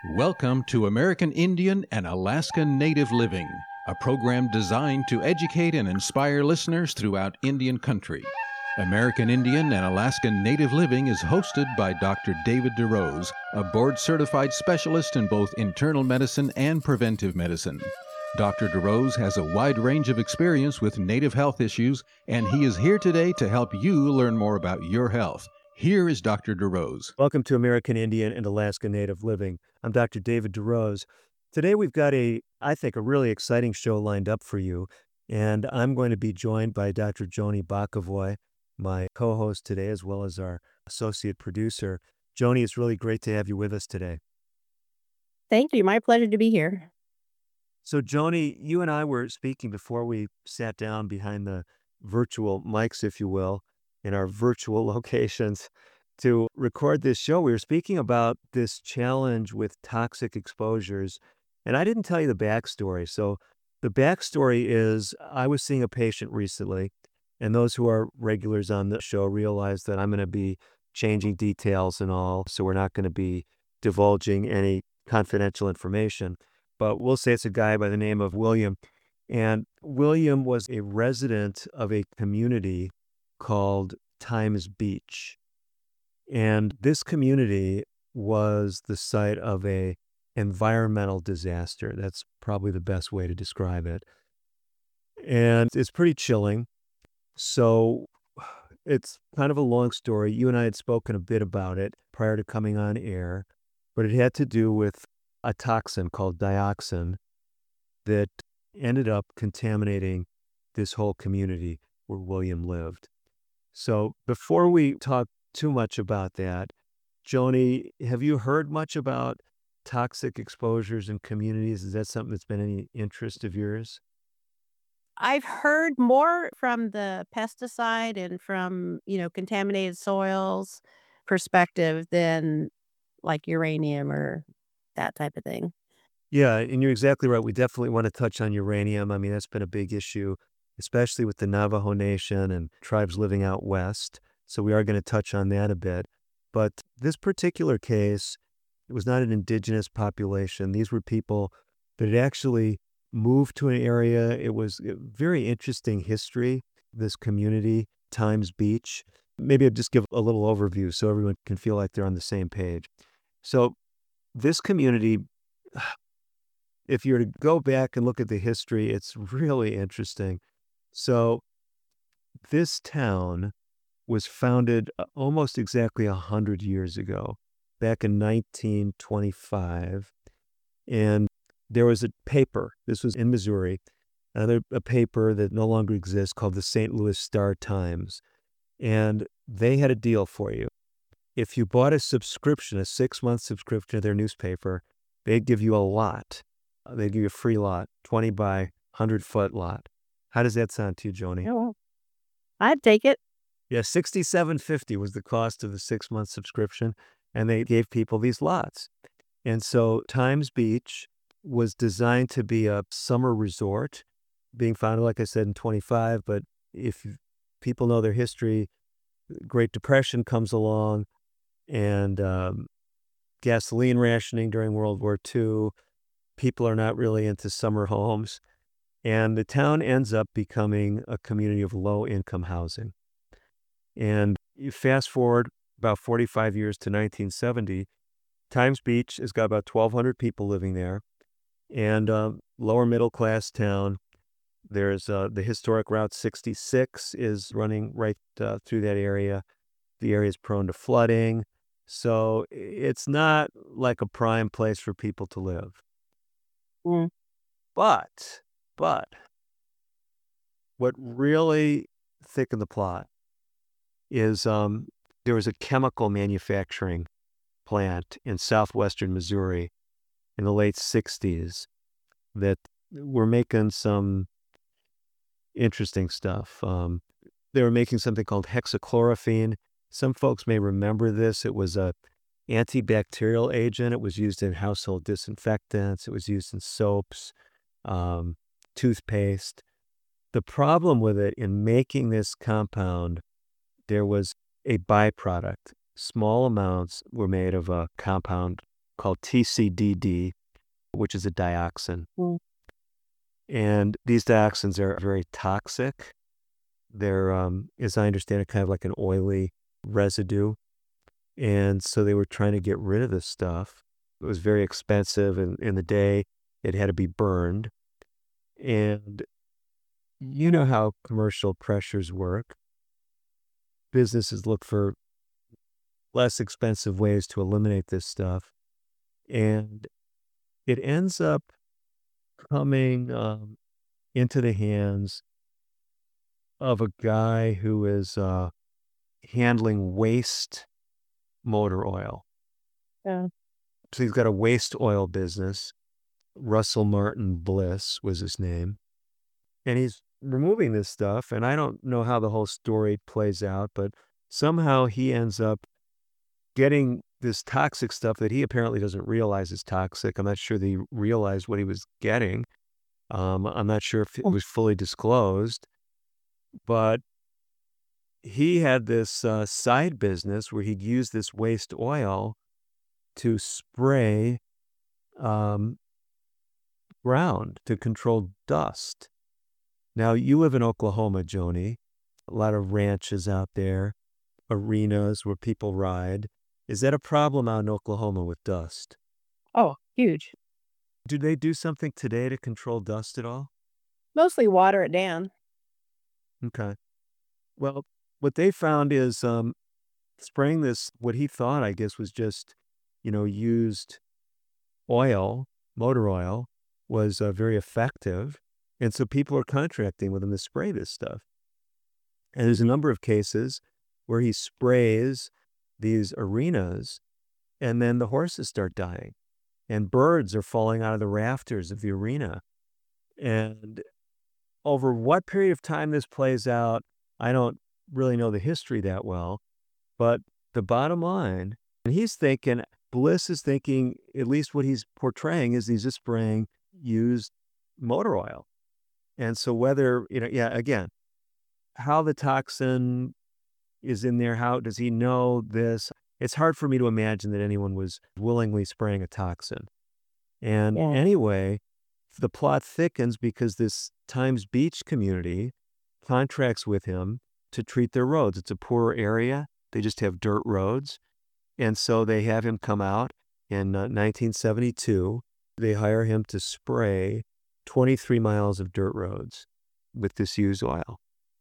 Welcome to American Indian and Alaska Native Living, a program designed to educate and inspire listeners throughout Indian country. American Indian and Alaska Native Living is hosted by Dr. David DeRose, a board-certified specialist in both internal medicine and preventive medicine. Dr. DeRose has a wide range of experience with Native health issues, and he is here today to help you learn more about your health. Here is Dr. DeRose. Welcome to American Indian and Alaska Native Living. I'm Dr. David DeRose. Today we've got I think, a really exciting show lined up for you, and I'm going to be joined by Dr. Joni Bakavoy, my co-host today, as well as our associate producer. Joni, it's really great to have you with us today. Thank you. My pleasure to be here. So, Joni, you and I were speaking before we sat down behind the virtual mics, if you will, in our virtual locations to record this show. We were speaking about this challenge with toxic exposures, and I didn't tell you the backstory. So the backstory is I was seeing a patient recently, and those who are regulars on the show realize that I'm going to be changing details and all, so we're not going to be divulging any confidential information. But we'll say it's a guy by the name of William, and William was a resident of a community called Times Beach. And this community was the site of a environmental disaster. That's probably the best way to describe it. And it's pretty chilling. So it's kind of a long story. You and I had spoken a bit about it prior to coming on air, but it had to do with a toxin called dioxin that ended up contaminating this whole community where William lived. So before we talk too much about that, Joni, have you heard much about toxic exposures in communities? Is that something that's been any interest of yours? I've heard more from the pesticide and from, contaminated soils perspective than like uranium or that type of thing. Yeah, and you're exactly right. We definitely want to touch on uranium. I mean, that's been a big issue, especially with the Navajo Nation and tribes living out west. So we are going to touch on that a bit. But this particular case, it was not an indigenous population. These were people that had actually moved to an area. It was a very interesting history, this community, Times Beach. Maybe I'll just give a little overview so everyone can feel like they're on the same page. So this community, if you were to go back and look at the history, it's really interesting. So this town was founded almost exactly 100 years ago, back in 1925. And there was a paper, this was in Missouri, a paper that no longer exists called the St. Louis Star-Times. And they had a deal for you. If you bought a subscription, a 6-month subscription to their newspaper, they'd give you a lot. They'd give you a free lot, 20 by 100-foot lot. How does that sound to you, Joni? Oh, well, I'd take it. Yeah, $67.50 was the cost of the 6-month subscription, and they gave people these lots. And so Times Beach was designed to be a summer resort, being founded, like I said, in 25. But if people know their history, Great Depression comes along, and gasoline rationing during World War II. People are not really into summer homes. And the town ends up becoming a community of low-income housing. And you fast forward about 45 years to 1970, Times Beach has got about 1,200 people living there, and lower middle-class town. There's the historic Route 66 is running right through that area. The area is prone to flooding, so it's not like a prime place for people to live. Mm. But what really thickened the plot is there was a chemical manufacturing plant in southwestern Missouri in the late 60s that were making some interesting stuff. They were making something called hexachlorophene. Some folks may remember this. It was a antibacterial agent. It was used in household disinfectants. It was used in soaps, toothpaste. The problem with it in making this compound, there was a byproduct. Small amounts were made of a compound called TCDD, which is a dioxin. Mm. And these dioxins are very toxic. They're, as I understand it, kind of like an oily residue. And so they were trying to get rid of this stuff. It was very expensive, and in the day, it had to be burned. And you know how commercial pressures work. Businesses look for less expensive ways to eliminate this stuff. And it ends up coming into the hands of a guy who is handling waste motor oil. Yeah. So he's got a waste oil business. Russell Martin Bliss was his name. And he's removing this stuff. And I don't know how the whole story plays out, but somehow he ends up getting this toxic stuff that he apparently doesn't realize is toxic. I'm not sure that he realized what he was getting. I'm not sure if it was fully disclosed, but he had this side business where he'd use this waste oil to spray ground to control dust. Now, you live in Oklahoma, Joni. A lot of ranches out there, arenas where people ride. Is that a problem out in Oklahoma with dust? Oh, huge. Do they do something today to control dust at all? Mostly water it down. Okay. Well, what they found is spraying this, what he thought, I guess, was just, used oil, motor oil, was very effective. And so people are contracting with him to spray this stuff. And there's a number of cases where he sprays these arenas and then the horses start dying and birds are falling out of the rafters of the arena. And over what period of time this plays out, I don't really know the history that well, but the bottom line, and Bliss is thinking, at least what he's portraying is he's just spraying used motor oil. And so whether, again, how the toxin is in there, how does he know this? It's hard for me to imagine that anyone was willingly spraying a toxin. And Yeah. anyway, the plot thickens because this Times Beach community contracts with him to treat their roads. It's a poor area. They just have dirt roads. And so they have him come out in 1972. They hire him to spray 23 miles of dirt roads with this used oil.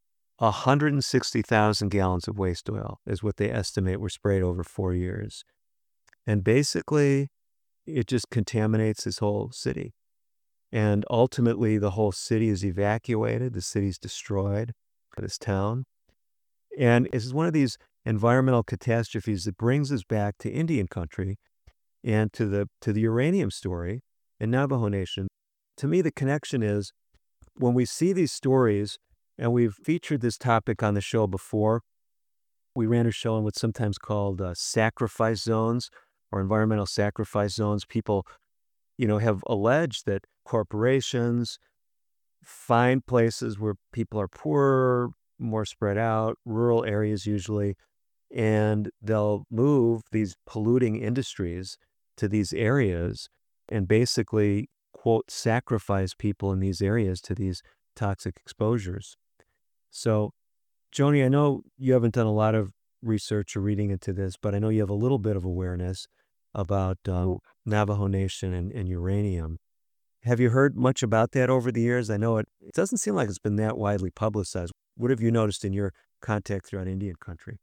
160,000 gallons of waste oil is what they estimate were sprayed over 4 years. And basically, it just contaminates this whole city. And ultimately, the whole city is evacuated. The city's destroyed, this town. And this is one of these environmental catastrophes that brings us back to Indian country and to the uranium story in Navajo Nation. To me, the connection is when we see these stories, and we've featured this topic on the show before. We ran a show in what's sometimes called sacrifice zones or environmental sacrifice zones. People, have alleged that corporations find places where people are poorer, more spread out, rural areas usually, and they'll move these polluting industries to these areas and basically, quote, sacrifice people in these areas to these toxic exposures. So, Joni, I know you haven't done a lot of research or reading into this, but I know you have a little bit of awareness about Navajo Nation and uranium. Have you heard much about that over the years? I know it doesn't seem like it's been that widely publicized. What have you noticed in your contact throughout Indian country?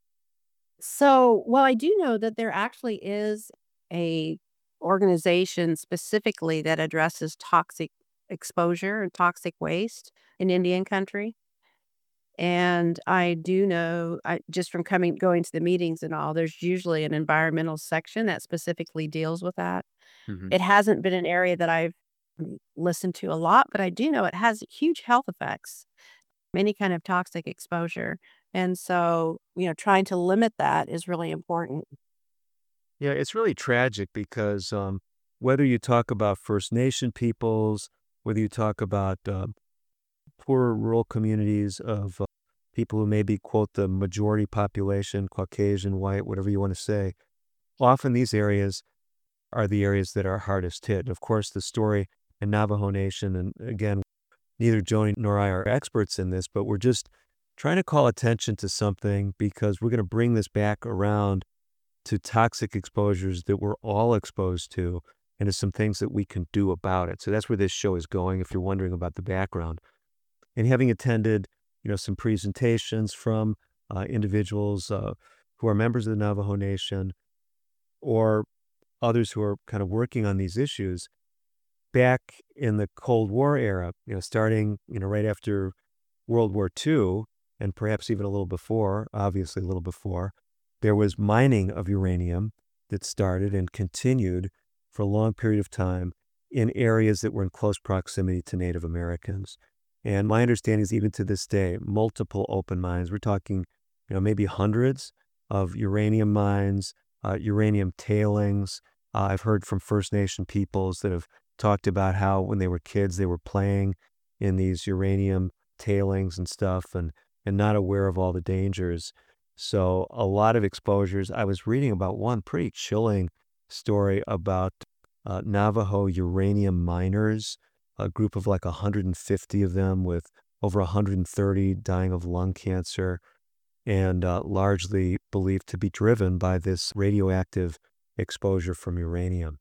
So, well, I do know that there actually is a organization specifically that addresses toxic exposure and toxic waste in Indian country. And I do know, just from going to the meetings and all, there's usually an environmental section that specifically deals with that. Mm-hmm. It hasn't been an area that I've listened to a lot, but I do know it has huge health effects, any kind of toxic exposure. And so, trying to limit that is really important. Yeah, it's really tragic because whether you talk about First Nation peoples, whether you talk about poorer rural communities of people who may be, quote, the majority population, Caucasian, white, whatever you want to say, often these areas are the areas that are hardest hit. And of course, the story in Navajo Nation, and again, neither Joni nor I are experts in this, but we're just trying to call attention to something because we're going to bring this back around to toxic exposures that we're all exposed to and to some things that we can do about it. So that's where this show is going, if you're wondering about the background. And having attended, some presentations from individuals who are members of the Navajo Nation or others who are kind of working on these issues, back in the Cold War era, starting, right after World War II, and perhaps even a little before, obviously a little before, there was mining of uranium that started and continued for a long period of time in areas that were in close proximity to Native Americans. And my understanding is even to this day, multiple open mines, we're talking, maybe hundreds of uranium mines, uranium tailings. I've heard from First Nation peoples that have talked about how when they were kids, they were playing in these uranium tailings and stuff and not aware of all the dangers. So a lot of exposures. I was reading about one pretty chilling story about Navajo uranium miners, a group of like 150 of them with over 130 dying of lung cancer, and largely believed to be driven by this radioactive exposure from uranium.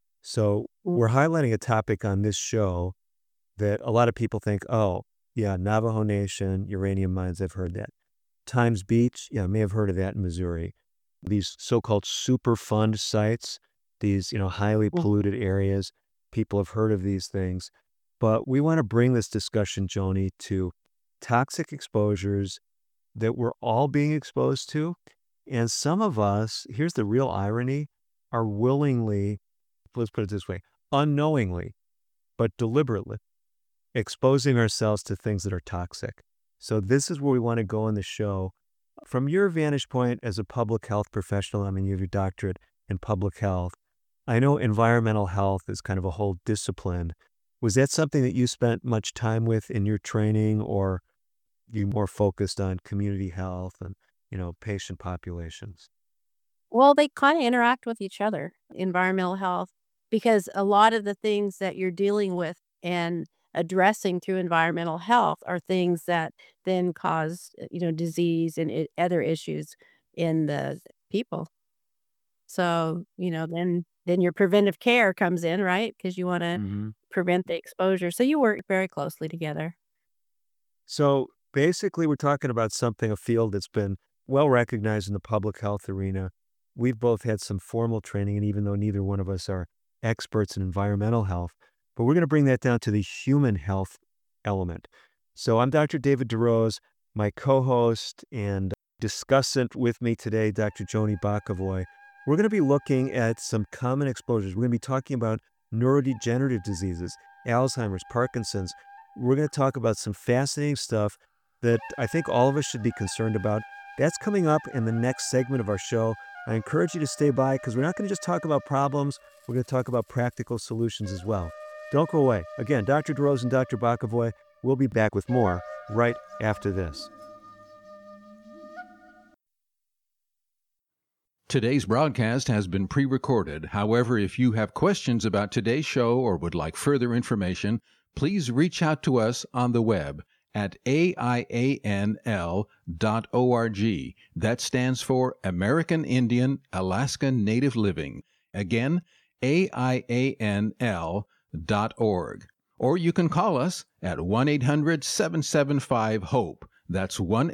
So we're highlighting a topic on this show that a lot of people think, oh, yeah, Navajo Nation, uranium mines, I've heard that. Times Beach, yeah, I may have heard of that in Missouri. These so-called Superfund sites, these, highly polluted areas, people have heard of these things. But we want to bring this discussion, Joni, to toxic exposures that we're all being exposed to. And some of us, here's the real irony, are willingly, let's put it this way, unknowingly, but deliberately exposing ourselves to things that are toxic. So this is where we want to go in the show. From your vantage point as a public health professional, I mean, you have your doctorate in public health. I know environmental health is kind of a whole discipline. Was that something that you spent much time with in your training, or you more focused on community health and, patient populations? Well, they kind of interact with each other, environmental health, because a lot of the things that you're dealing with and addressing through environmental health are things that then cause, disease and other issues in the people. So, then your preventive care comes in, right? Because you want to Mm-hmm. prevent the exposure. So you work very closely together. So basically, we're talking about a field that's been well recognized in the public health arena. We've both had some formal training, and even though neither one of us are experts in environmental health, but we're going to bring that down to the human health element. So I'm Dr. David DeRose, my co-host and discussant with me today, Dr. Joni Bokovoy. We're going to be looking at some common exposures. We're going to be talking about neurodegenerative diseases, Alzheimer's, Parkinson's. We're going to talk about some fascinating stuff that I think all of us should be concerned about. That's coming up in the next segment of our show. I encourage you to stay by because we're not going to just talk about problems. We're going to talk about practical solutions as well. Don't go away. Again, Dr. DeRose and Dr. Bokovoy will be back with more right after this. Today's broadcast has been pre-recorded. However, if you have questions about today's show or would like further information, please reach out to us on the web at aianl.org. That stands for American Indian Alaska Native Living. Again, aianl.org. Or you can call us at 1-800-775-HOPE. That's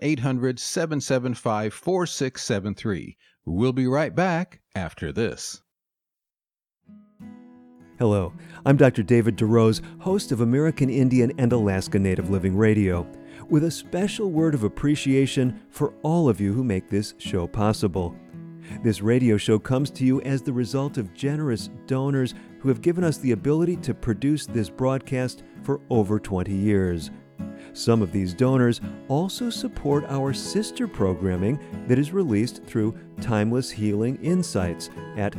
1-800-775-4673. We'll be right back after this. Hello, I'm Dr. David DeRose, host of American Indian and Alaska Native Living Radio, with a special word of appreciation for all of you who make this show possible. This radio show comes to you as the result of generous donors who have given us the ability to produce this broadcast for over 20 years. Some of these donors also support our sister programming that is released through Timeless Healing Insights at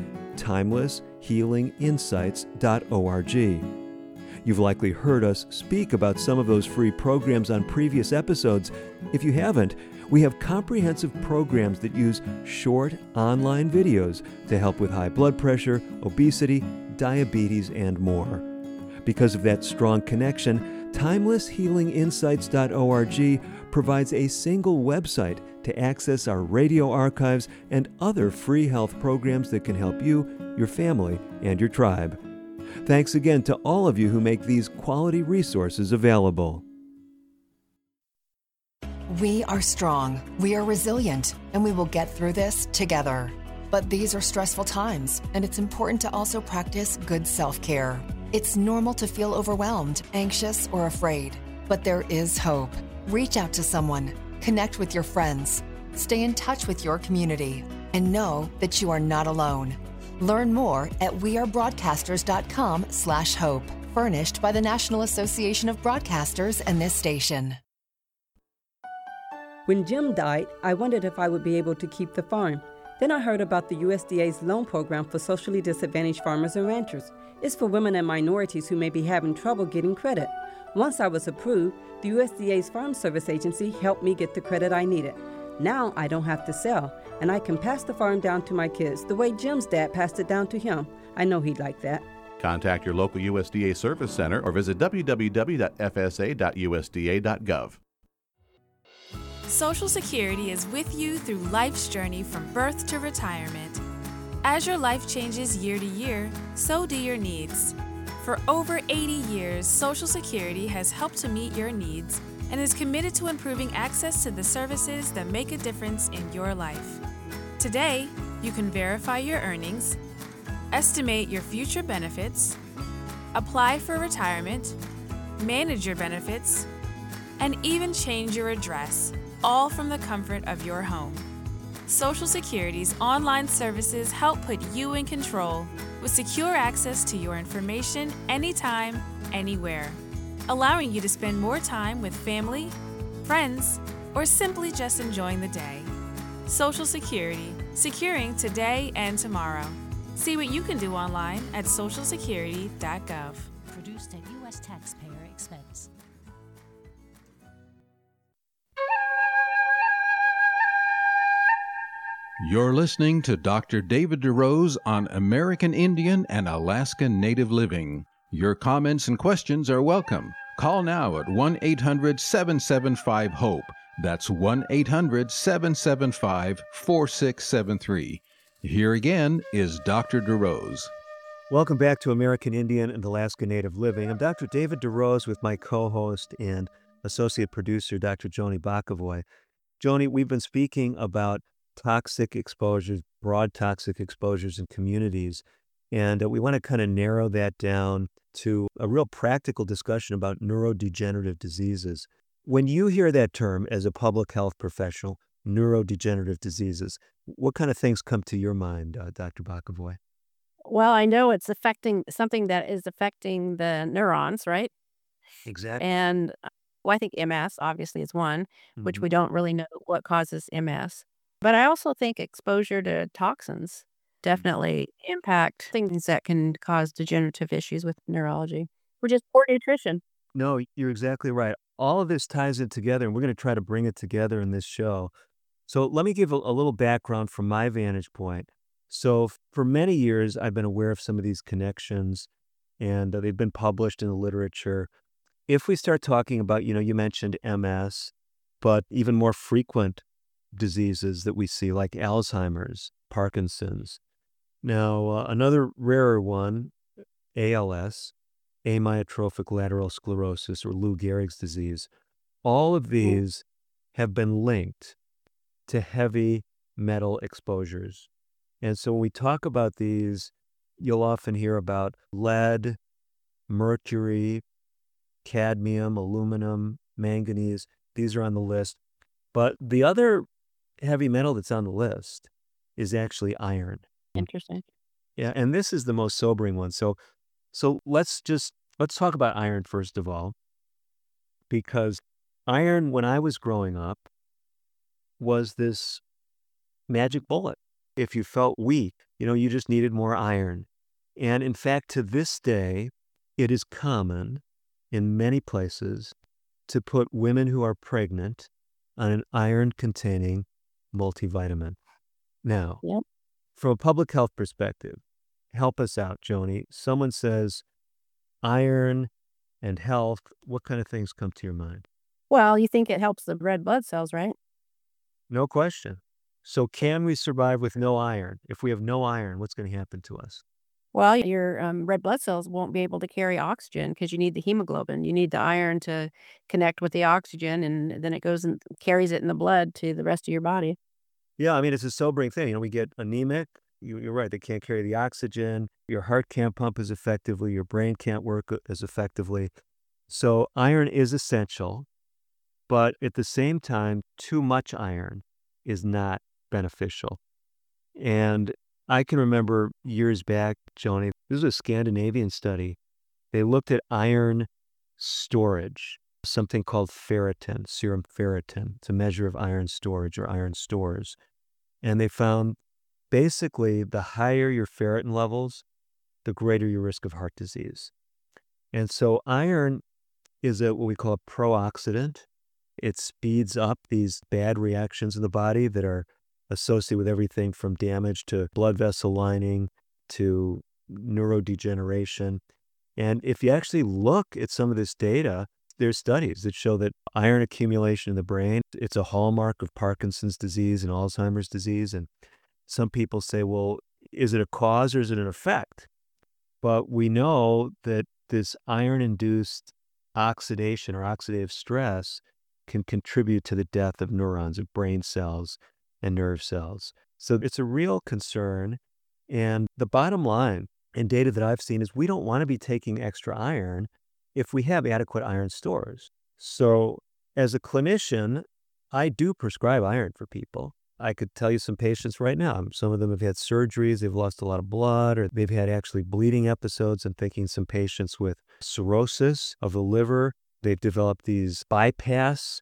timelesshealinginsights.org. You've likely heard us speak about some of those free programs on previous episodes. If you haven't, We have comprehensive programs that use short online videos to help with high blood pressure, obesity, diabetes, and more. Because of that strong connection, TimelessHealingInsights.org provides a single website to access our radio archives and other free health programs that can help you, your family, and your tribe. Thanks again to all of you who make these quality resources available. We are strong, we are resilient, and we will get through this together. But these are stressful times, and it's important to also practice good self-care. It's normal to feel overwhelmed, anxious, or afraid, but there is hope. Reach out to someone, connect with your friends, stay in touch with your community, and know that you are not alone. Learn more at wearebroadcasters.com/hope, furnished by the National Association of Broadcasters and this station. When Jim died, I wondered if I would be able to keep the farm. Then I heard about the USDA's loan program for socially disadvantaged farmers and ranchers. It's for women and minorities who may be having trouble getting credit. Once I was approved, the USDA's Farm Service Agency helped me get the credit I needed. Now I don't have to sell, and I can pass the farm down to my kids the way Jim's dad passed it down to him. I know he'd like that. Contact your local USDA Service Center or visit www.fsa.usda.gov. Social Security is with you through life's journey from birth to retirement. As your life changes year to year, so do your needs. For over 80 years, Social Security has helped to meet your needs and is committed to improving access to the services that make a difference in your life. Today, you can verify your earnings, estimate your future benefits, apply for retirement, manage your benefits, and even change your address, all from the comfort of your home. Social Security's online services help put you in control with secure access to your information anytime, anywhere, allowing you to spend more time with family, friends, or simply just enjoying the day. Social Security, securing today and tomorrow. See what you can do online at socialsecurity.gov. Produced at U.S. taxpayer expense. You're listening to Dr. David DeRose on American Indian and Alaska Native Living. Your comments and questions are welcome. Call now at 1-800-775-HOPE. That's 1-800-775-4673. Here again is Dr. DeRose. Welcome back to American Indian and Alaska Native Living. I'm Dr. David DeRose with my co-host and associate producer, Dr. Joni Bakavoy. Joni, we've been speaking about toxic exposures, broad toxic exposures in communities. And we want to kind of narrow that down to a real practical discussion about neurodegenerative diseases. When you hear that term as a public health professional, neurodegenerative diseases, what kind of things come to your mind, Dr. Bakavoy? Well, I know it's affecting something that is affecting the neurons, right? Exactly. And I think MS obviously is one, which we don't really know what causes MS. But I also think exposure to toxins definitely impact things that can cause degenerative issues with neurology, or just poor nutrition. No, you're exactly right. All of this ties in together, and we're going to try to bring it together in this show. So let me give a little background from my vantage point. So for many years, I've been aware of some of these connections, and they've been published in the literature. If we start talking about, you mentioned MS, but even more frequent diseases that we see like Alzheimer's, Parkinson's. Now, another rarer one, ALS, amyotrophic lateral sclerosis, or Lou Gehrig's disease. All of these have been linked to heavy metal exposures. And so when we talk about these, you'll often hear about lead, mercury, cadmium, aluminum, manganese. These are on the list. But the other heavy metal that's on the list is actually iron. Interesting. Yeah, and this is the most sobering one. So let's talk about iron first of all, because iron, when I was growing up, was this magic bullet. If you felt weak, you just needed more iron. And in fact, to this day, it is common in many places to put women who are pregnant on an iron-containing multivitamin. Now, Yep. from a public health perspective, help us out, Joni. Someone says iron and health. What kind of things come to your mind? Well, you think it helps the red blood cells, right? No question. So can we survive with no iron? If we have no iron, what's going to happen to us? Well, your red blood cells won't be able to carry oxygen because you need the hemoglobin. You need the iron to connect with the oxygen, and then it goes and carries it in the blood to the rest of your body. Yeah, I mean, it's a sobering thing. You know, we get anemic. You're right. They can't carry the oxygen. Your heart can't pump as effectively. Your brain can't work as effectively. So iron is essential, but at the same time, too much iron is not beneficial. And I can remember years back, Joni, this was a Scandinavian study. They looked at iron storage, something called ferritin, serum ferritin. It's a measure of iron storage or iron stores. And they found basically the higher your ferritin levels, the greater your risk of heart disease. And so iron is what we call a pro-oxidant. It speeds up these bad reactions in the body that are associated with everything from damage to blood vessel lining to neurodegeneration. And if you actually look at some of this data, there's studies that show that iron accumulation in the brain, it's a hallmark of Parkinson's disease and Alzheimer's disease. And some people say, well, is it a cause or is it an effect? But we know that this iron-induced oxidation or oxidative stress can contribute to the death of neurons, of brain cells and nerve cells. So it's a real concern. And the bottom line in data that I've seen is we don't want to be taking extra iron if we have adequate iron stores. So as a clinician, I do prescribe iron for people. I could tell you some patients right now. Some of them have had surgeries, they've lost a lot of blood, or they've had actually bleeding episodes. I'm thinking some patients with cirrhosis of the liver. They've developed these bypass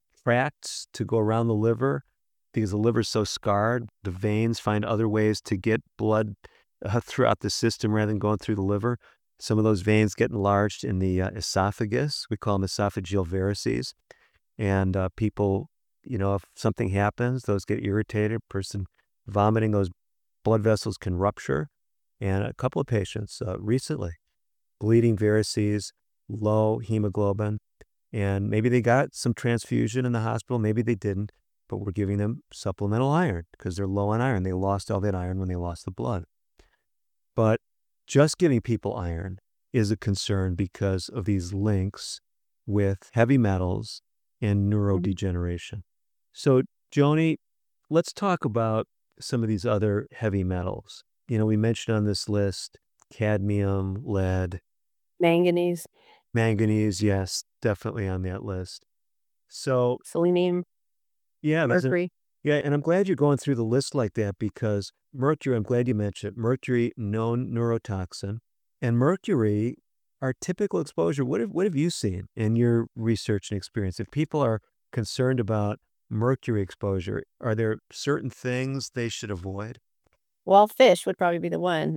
tracts to go around the liver because the liver's so scarred. The veins find other ways to get blood throughout the system rather than going through the liver. Some of those veins get enlarged in the esophagus. We call them esophageal varices. And people, you know, if something happens, those get irritated, person vomiting, those blood vessels can rupture. And a couple of patients recently, bleeding varices, low hemoglobin, and maybe they got some transfusion in the hospital, maybe they didn't, but we're giving them supplemental iron because they're low on iron. They lost all that iron when they lost the blood. But just giving people iron is a concern because of these links with heavy metals and neurodegeneration. So, Joni, let's talk about some of these other heavy metals. You know, we mentioned on this list cadmium, lead, Manganese, manganese, yes, definitely on that list. So, selenium, yeah, mercury. yeah, and I'm glad you're going through the list like that because mercury, I'm glad you mentioned it. Mercury, known neurotoxin, and mercury, our typical exposure, what have you seen in your research and experience? If people are concerned about mercury exposure, are there certain things they should avoid? Well, fish would probably be the one.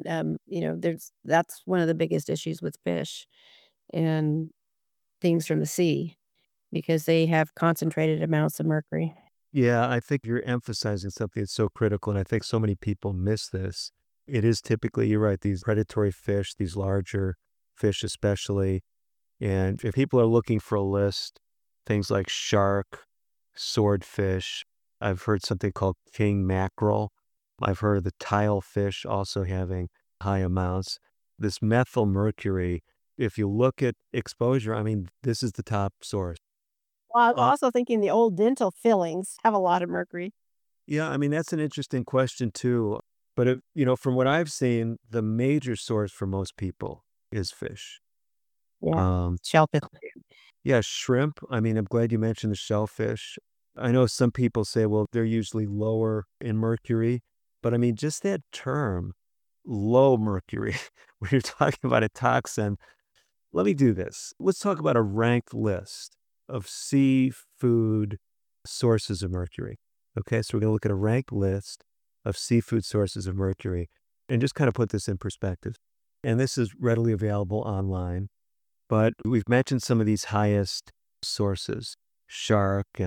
That's one of the biggest issues with fish and things from the sea because they have concentrated amounts of mercury. Yeah, I think you're emphasizing something that's so critical, and I think so many people miss this. It is typically, you're right, these predatory fish, these larger fish especially. And if people are looking for a list, things like shark, swordfish, I've heard something called king mackerel. I've heard of the tilefish also having high amounts. This methyl mercury, if you look at exposure, I mean, this is the top source. Well, I'm also thinking the old dental fillings have a lot of mercury. Yeah, I mean, that's an interesting question too. But, from what I've seen, the major source for most people is fish. Yeah, shellfish. Yeah, shrimp. I mean, I'm glad you mentioned the shellfish. I know some people say, well, they're usually lower in mercury. But I mean, just that term, low mercury, when you're talking about a toxin, let me do this. Let's talk about a ranked list of seafood sources of mercury. Okay, so we're going to look at a ranked list of seafood sources of mercury and just kind of put this in perspective. And this is readily available online, but we've mentioned some of these highest sources, shark and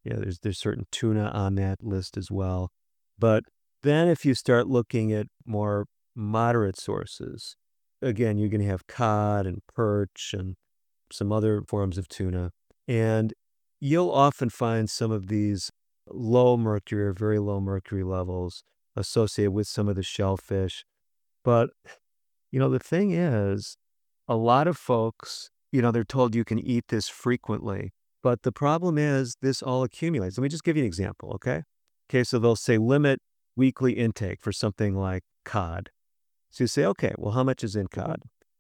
There's certain tuna on that list as well. But then if you start looking at more moderate sources, again, you're going to have cod and perch and some other forms of tuna. And you'll often find some of these low mercury or very low mercury levels associated with some of the shellfish. But, the thing is, a lot of folks, they're told you can eat this frequently. But the problem is this all accumulates. Let me just give you an example, okay? Okay, so they'll say limit weekly intake for something like cod. So you say, okay, well, how much is in cod?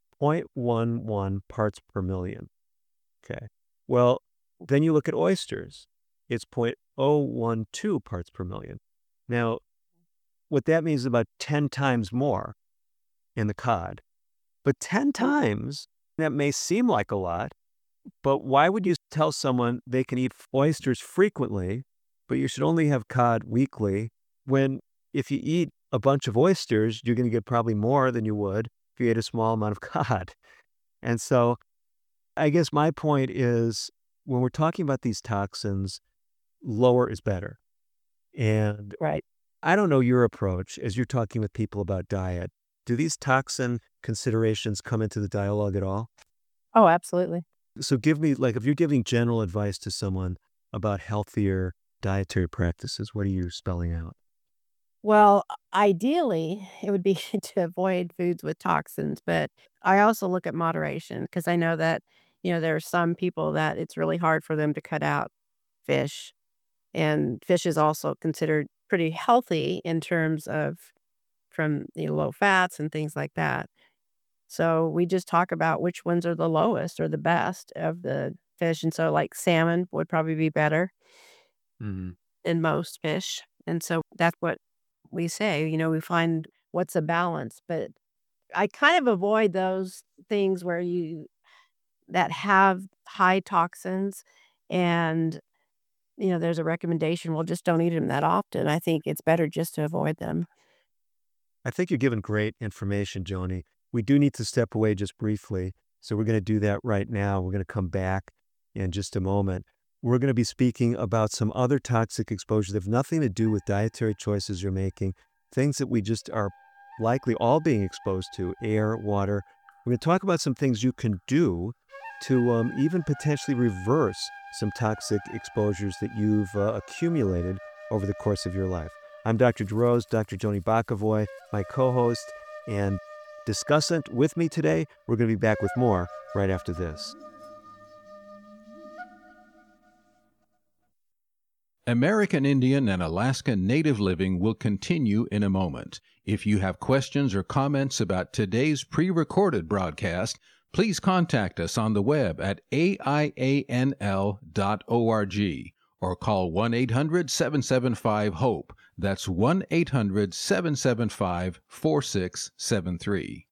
0.11 parts per million. Okay. Well, then you look at oysters. It's 0.012 parts per million. Now, what that means is about 10 times more in the cod. But 10 times, that may seem like a lot, but why would you tell someone they can eat oysters frequently, but you should only have cod weekly, when if you eat a bunch of oysters, you're going to get probably more than you would if you ate a small amount of cod. And so I guess my point is, when we're talking about these toxins, lower is better. And Right. I don't know your approach as you're talking with people about diet. Do these toxin considerations come into the dialogue at all? Oh, absolutely. So give me, if you're giving general advice to someone about healthier dietary practices, what are you spelling out? Well, ideally, it would be to avoid foods with toxins, but I also look at moderation because I know that, there are some people that it's really hard for them to cut out fish. And fish is also considered pretty healthy in terms of from low fats and things like that. So we just talk about which ones are the lowest or the best of the fish. And so like salmon would probably be better Mhm. than most fish. And so that's what we say, we find what's a balance. But I kind of avoid those things where that have high toxins and, there's a recommendation, well, just don't eat them that often. I think it's better just to avoid them. I think you're giving great information, Joni. We do need to step away just briefly, so we're going to do that right now. We're going to come back in just a moment. We're going to be speaking about some other toxic exposures that have nothing to do with dietary choices you're making, things that we just are likely all being exposed to, air, water. We're going to talk about some things you can do to even potentially reverse some toxic exposures that you've accumulated over the course of your life. I'm Dr. DeRose, Dr. Joni Bokovoy, my co-host and discussant with me today. We're going to be back with more right after this. American Indian and Alaska Native Living will continue in a moment. If you have questions or comments about today's pre-recorded broadcast, please contact us on the web at aianl.org or call 1-800-775-HOPE. That's 1-800-775-4673.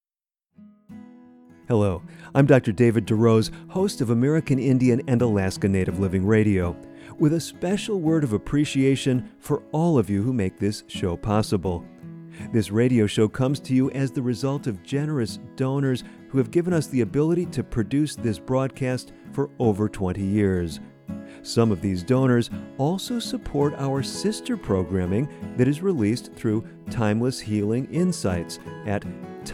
Hello, I'm Dr. David DeRose, host of American Indian and Alaska Native Living Radio, with a special word of appreciation for all of you who make this show possible. This radio show comes to you as the result of generous donors who have given us the ability to produce this broadcast for over 20 years. Some of these donors also support our sister programming that is released through Timeless Healing Insights at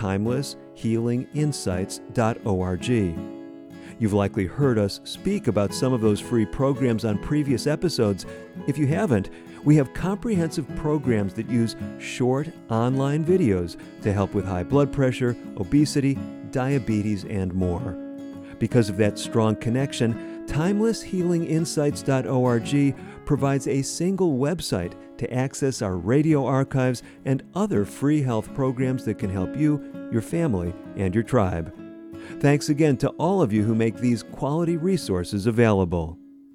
timelesshealinginsights.org. You've likely heard us speak about some of those free programs on previous episodes. If you haven't, we have comprehensive programs that use short online videos to help with high blood pressure, obesity, diabetes, and more. Because of that strong connection, timelesshealinginsights.org provides a single website to access our radio archives and other free health programs that can help you, your family, and your tribe. Thanks again to all of you who make these quality resources available.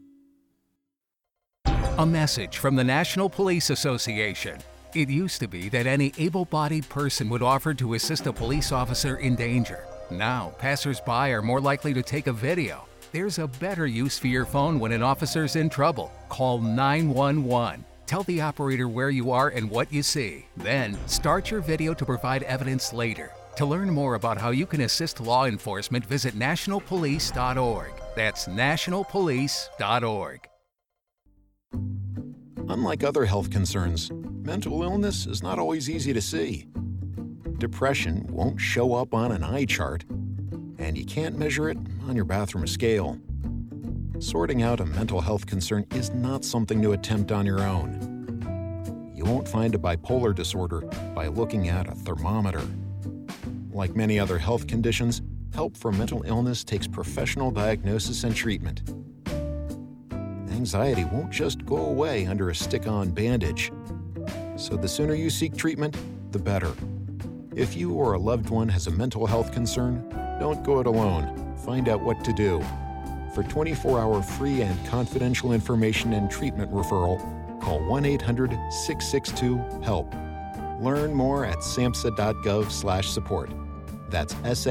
A message from the National Police Association. It used to be that any able-bodied person would offer to assist a police officer in danger. Now, passers-by are more likely to take a video. There's a better use for your phone when an officer's in trouble. Call 911. Tell the operator where you are and what you see. Then, start your video to provide evidence later. To learn more about how you can assist law enforcement, visit nationalpolice.org. That's nationalpolice.org. Unlike other health concerns, mental illness is not always easy to see. Depression won't show up on an eye chart, and you can't measure it on your bathroom scale. Sorting out a mental health concern is not something to attempt on your own. You won't find a bipolar disorder by looking at a thermometer. Like many other health conditions, help for mental illness takes professional diagnosis and treatment. Anxiety won't just go away under a stick-on bandage. So the sooner you seek treatment, the better. If you or a loved one has a mental health concern, don't go it alone. Find out what to do. For 24-hour free and confidential information and treatment referral, call 1-800-662-HELP. Learn more at samhsa.gov/support. That's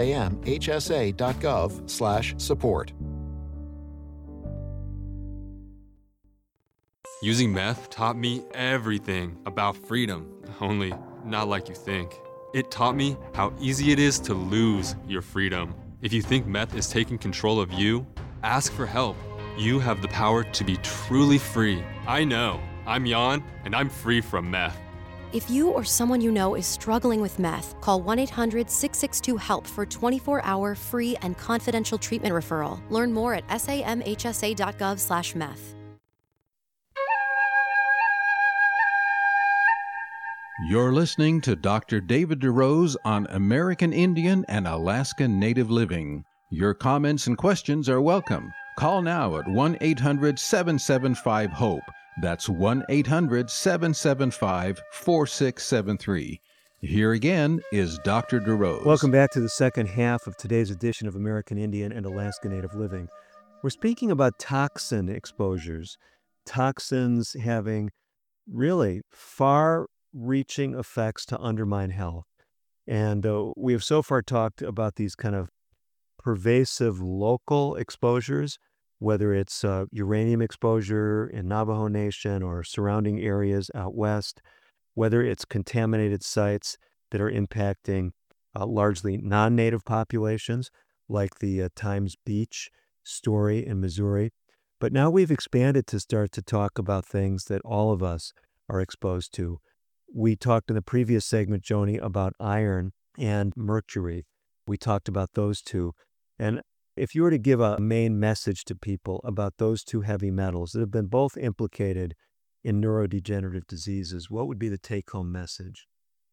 samhsa.gov/support. Using meth taught me everything about freedom, only not like you think. It taught me how easy it is to lose your freedom. If you think meth is taking control of you, ask for help. You have the power to be truly free. I know. I'm Jan, and I'm free from meth. If you or someone you know is struggling with meth, call 1-800-662-HELP for 24-hour free and confidential treatment referral. Learn more at samhsa.gov/meth. You're listening to Dr. David DeRose on American Indian and Alaska Native Living. Your comments and questions are welcome. Call now at 1-800-775-HOPE. That's 1-800-775-4673. Here again is Dr. DeRose. Welcome back to the second half of today's edition of American Indian and Alaska Native Living. We're speaking about toxin exposures, toxins having really far-reaching effects to undermine health. And we have so far talked about these kind of pervasive local exposures, whether it's uranium exposure in Navajo Nation or surrounding areas out west, whether it's contaminated sites that are impacting largely non-native populations, like the Times Beach story in Missouri. But now we've expanded to start to talk about things that all of us are exposed to. We talked in the previous segment, Joni, about iron and mercury. We talked about those two. And if you were to give a main message to people about those two heavy metals that have been both implicated in neurodegenerative diseases, what would be the take-home message?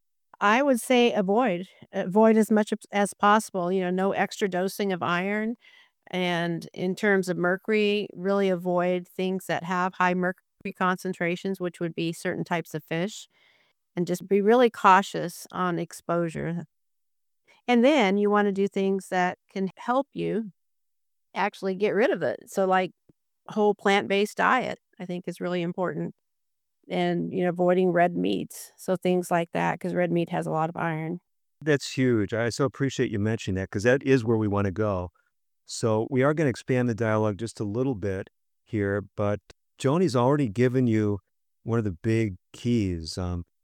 I would say avoid as much as possible, no extra dosing of iron. And in terms of mercury, really avoid things that have high mercury concentrations, which would be certain types of fish, and just be really cautious on exposure. And then you want to do things that can help you actually get rid of it. So like whole plant-based diet, I think is really important. And, avoiding red meats. So things like that, because red meat has a lot of iron. That's huge. I so appreciate you mentioning that, because that is where we want to go. So we are going to expand the dialogue just a little bit here, but Joni's already given you one of the big keys.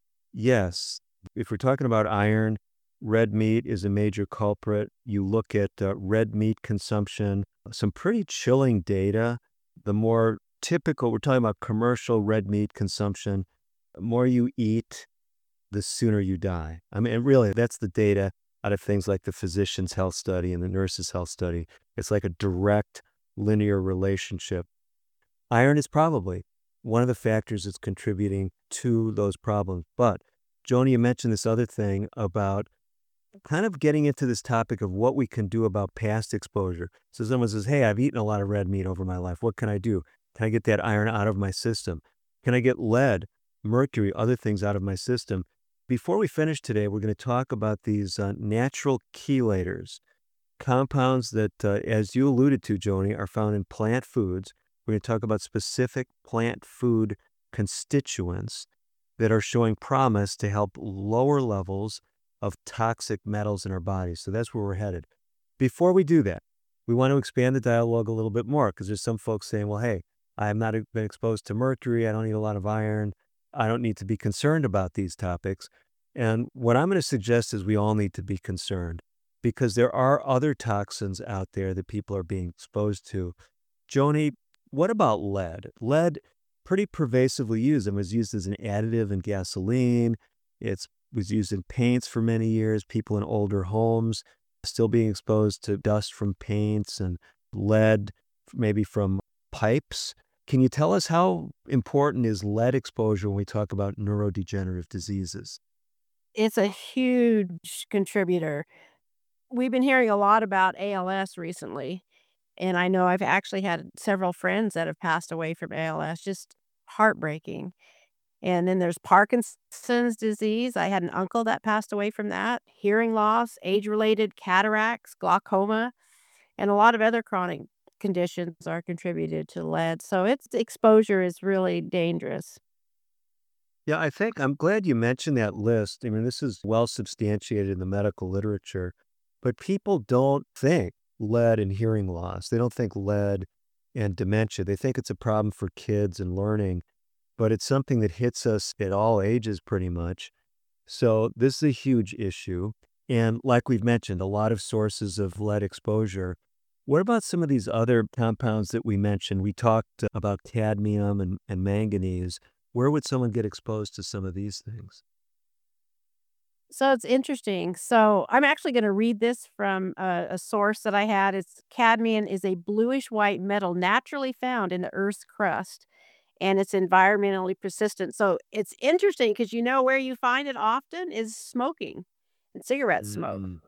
Yes, if we're talking about iron, red meat is a major culprit. You look at red meat consumption, some pretty chilling data. The more typical, we're talking about commercial red meat consumption, the more you eat, the sooner you die. I mean, really, that's the data out of things like the Physician's Health Study and the Nurse's Health Study. It's like a direct linear relationship. Iron is probably one of the factors that's contributing to those problems. But, Joni, you mentioned this other thing about kind of getting into this topic of what we can do about past exposure. So someone says, hey, I've eaten a lot of red meat over my life. What can I do? Can I get that iron out of my system? Can I get lead, mercury, other things out of my system? Before we finish today, we're going to talk about these natural chelators, compounds that, as you alluded to, Joni, are found in plant foods. We're going to talk about specific plant food constituents that are showing promise to help lower levels of toxic metals in our bodies. So that's where we're headed. Before we do that, we want to expand the dialogue a little bit more, because there's some folks saying, well, hey, I have not been exposed to mercury. I don't eat a lot of iron. I don't need to be concerned about these topics. And what I'm going to suggest is we all need to be concerned, because there are other toxins out there that people are being exposed to. Joni, what about lead? Lead pretty pervasively used. It was used as an additive in gasoline. It was used in paints for many years. People in older homes still being exposed to dust from paints and lead, maybe from pipes. Can you tell us how important is lead exposure when we talk about neurodegenerative diseases? It's a huge contributor. We've been hearing a lot about ALS recently, and I know I've actually had several friends that have passed away from ALS, just heartbreaking. And then there's Parkinson's disease. I had an uncle that passed away from that, hearing loss, age-related cataracts, glaucoma, and a lot of other chronic conditions are contributed to lead. So its exposure is really dangerous. Yeah, I think I'm glad you mentioned that list. I mean, this is well substantiated in the medical literature, but people don't think lead and hearing loss. They don't think lead and dementia. They think it's a problem for kids and learning, but it's something that hits us at all ages pretty much. So this is a huge issue. And like we've mentioned, a lot of sources of lead exposure. What about some of these other compounds that we mentioned? We talked about cadmium and manganese. Where would someone get exposed to some of these things? So it's interesting. So I'm actually going to read this from a source that I had. It's cadmium is a bluish white metal naturally found in the Earth's crust, and it's environmentally persistent. So it's interesting because you know where you find it often is smoking and cigarette smoke. Mm.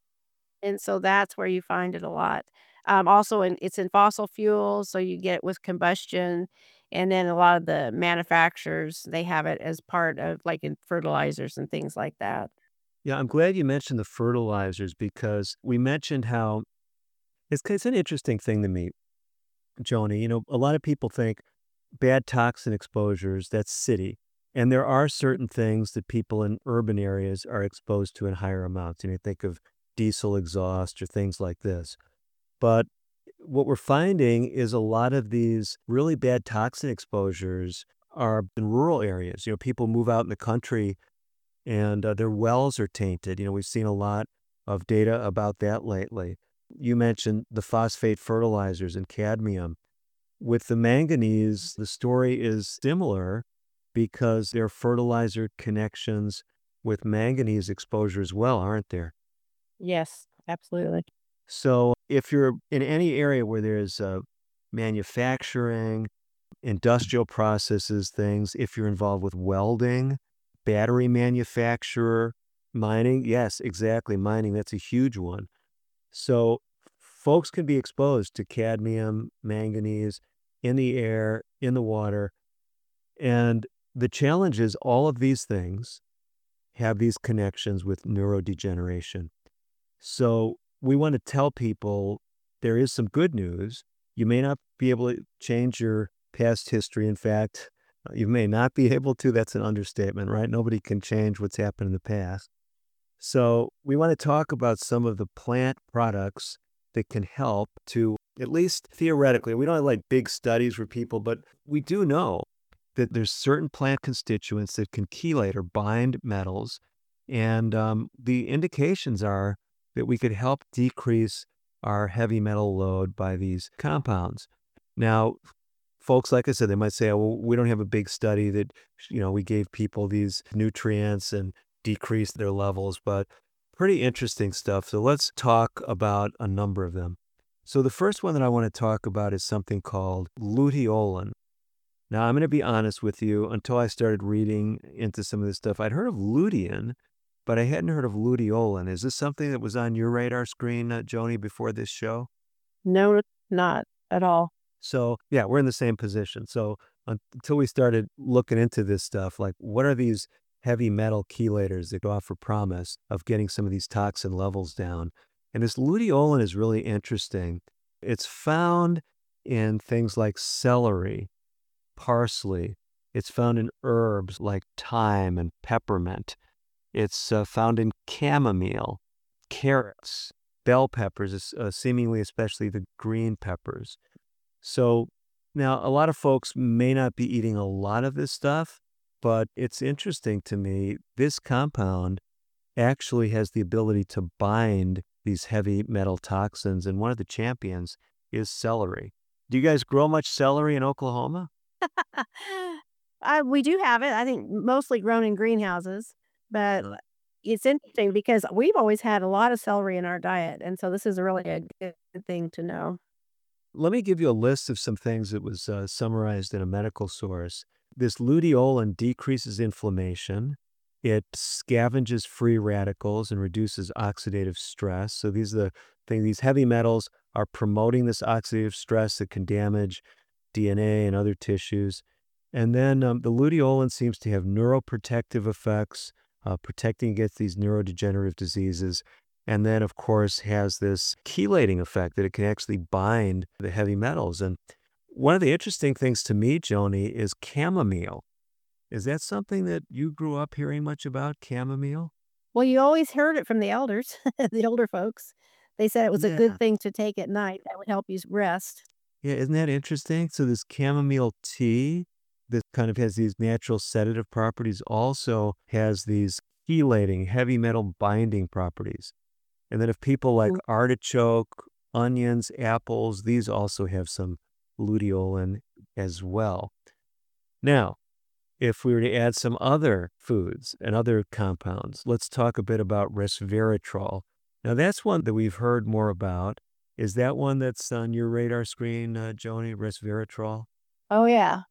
And so that's where you find it a lot. Also, it's in fossil fuels, so you get it with combustion. And then a lot of the manufacturers, they have it as part of like in fertilizers and things like that. Yeah, I'm glad you mentioned the fertilizers because we mentioned how it's an interesting thing to me, Joni. You know, a lot of people think bad toxin exposures, that's city. And there are certain things that people in urban areas are exposed to in higher amounts. You know, think of diesel exhaust or things like this. But what we're finding is a lot of these really bad toxin exposures are in rural areas. You know, people move out in the country and their wells are tainted. You know, we've seen a lot of data about that lately. You mentioned the phosphate fertilizers and cadmium. With the manganese, the story is similar because there are fertilizer connections with manganese exposure as well, aren't there? Yes, absolutely. So if you're in any area where there's manufacturing, industrial processes, things, if you're involved with welding, battery manufacturer, mining, yes, exactly, mining, that's a huge one. So folks can be exposed to cadmium, manganese in the air, in the water. And the challenge is all of these things have these connections with neurodegeneration. So we want to tell people there is some good news. You may not be able to change your past history. In fact, you may not be able to. That's an understatement, right? Nobody can change what's happened in the past. So we want to talk about some of the plant products that can help to, at least theoretically, we don't have like big studies for people, but we do know that there's certain plant constituents that can chelate or bind metals. And the indications are that we could help decrease our heavy metal load by these compounds. Now, folks, like I said, they might say, oh, well, we don't have a big study that, you know, we gave people these nutrients and decreased their levels, but pretty interesting stuff. So let's talk about a number of them. So the first one that I want to talk about is something called luteolin. Now, I'm going to be honest with you, until I started reading into some of this stuff, I'd heard of lutein, but I hadn't heard of luteolin. Is this something that was on your radar screen, Joni, before this show? No, not at all. So, yeah, we're in the same position. So until we started looking into this stuff, like what are these heavy metal chelators that offer promise of getting some of these toxin levels down? And this luteolin is really interesting. It's found in things like celery, parsley. It's found in herbs like thyme and peppermint. It's found in chamomile, carrots, bell peppers, seemingly especially the green peppers. So now a lot of folks may not be eating a lot of this stuff, but it's interesting to me. This compound actually has the ability to bind these heavy metal toxins, and one of the champions is celery. Do you guys grow much celery in Oklahoma? We do have it. I think mostly grown in greenhouses, but it's interesting because we've always had a lot of celery in our diet, and so this is really a good thing to know. Let me give you a list of some things that was summarized in a medical source. This luteolin decreases inflammation. It scavenges free radicals and reduces oxidative stress. So these are the things, these heavy metals are promoting this oxidative stress that can damage DNA and other tissues. And then the luteolin seems to have neuroprotective effects, protecting against these neurodegenerative diseases. And then, of course, has this chelating effect that it can actually bind the heavy metals. And one of the interesting things to me, Joni, is chamomile. Is that something that you grew up hearing much about, chamomile? Well, you always heard it from the elders, the older folks. They said it was a Yeah. good thing to take at night. That would help you rest. Yeah, isn't that interesting? So this chamomile tea that kind of has these natural sedative properties also has these chelating, heavy metal binding properties. And then if people like artichoke, onions, apples, these also have some luteolin as well. Now, if we were to add some other foods and other compounds, let's talk a bit about resveratrol. Now, that's one that we've heard more about. Is that one that's on your radar screen, Joni, resveratrol? Oh, yeah.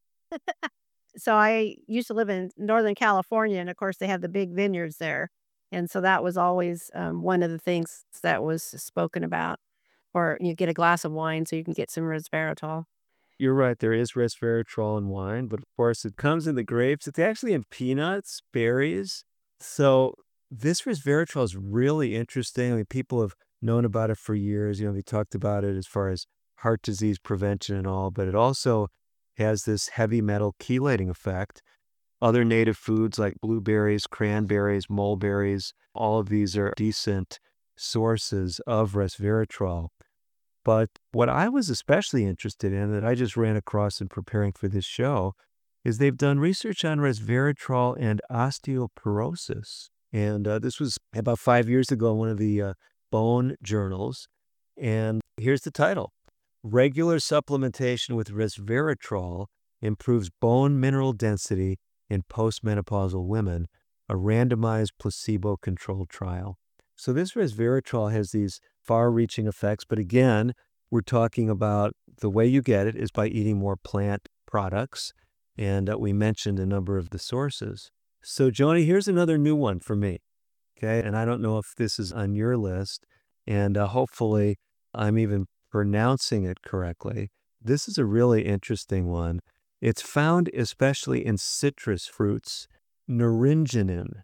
So I used to live in Northern California, and of course, they have the big vineyards there. And so that was always one of the things that was spoken about. Or you get a glass of wine so you can get some resveratrol. You're right, there is resveratrol in wine, but of course it comes in the grapes. It's actually in peanuts, berries. So this resveratrol is really interesting. I mean, people have known about it for years. They talked about it as far as heart disease prevention and all, but it also has this heavy metal chelating effect. Other native foods like blueberries, cranberries, mulberries, all of these are decent sources of resveratrol. But what I was especially interested in, that I just ran across in preparing for this show, is they've done research on resveratrol and osteoporosis. And this was about 5 years ago in one of the bone journals. And here's the title: Regular supplementation with resveratrol improves bone mineral density in postmenopausal women, a randomized placebo-controlled trial. So this resveratrol has these far-reaching effects, but again, we're talking about the way you get it is by eating more plant products, and we mentioned a number of the sources. So Joni, here's another new one for me, okay? And I don't know if this is on your list, and hopefully I'm even pronouncing it correctly. This is a really interesting one. It's found especially in citrus fruits, naringenin.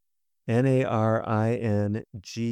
Naringenin,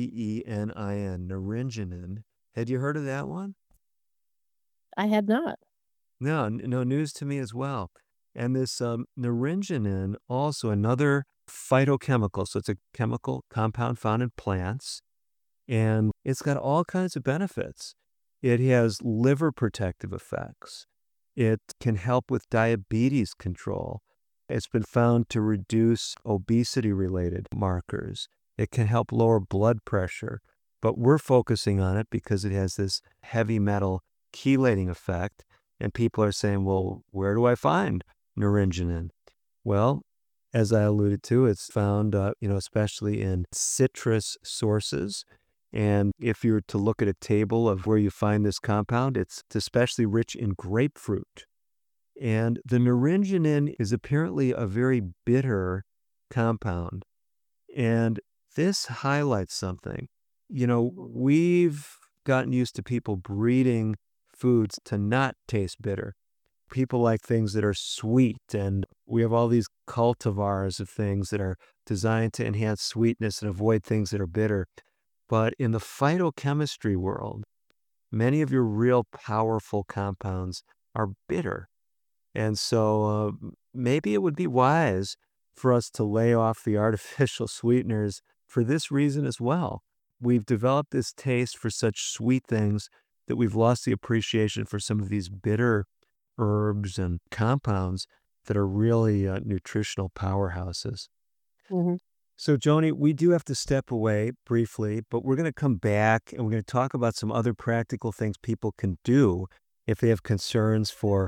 naringenin. Had you heard of that one? I had not. No, no news to me as well. And this naringenin, also another phytochemical. So it's a chemical compound found in plants, and it's got all kinds of benefits. It has liver protective effects. It can help with diabetes control. It's been found to reduce obesity-related markers. It can help lower blood pressure, but we're focusing on it because it has this heavy metal chelating effect, and people are saying, well, where do I find naringenin? Well, as I alluded to, it's found, especially in citrus sources. And if you were to look at a table of where you find this compound, it's especially rich in grapefruit. And the naringenin is apparently a very bitter compound. And this highlights something. We've gotten used to people breeding foods to not taste bitter. People like things that are sweet, and we have all these cultivars of things that are designed to enhance sweetness and avoid things that are bitter. But in the phytochemistry world, many of your real powerful compounds are bitter. And so maybe it would be wise for us to lay off the artificial sweeteners for this reason as well. We've developed this taste for such sweet things that we've lost the appreciation for some of these bitter herbs and compounds that are really nutritional powerhouses. Mm-hmm. So, Joni, we do have to step away briefly, but we're going to come back and we're going to talk about some other practical things people can do if they have concerns for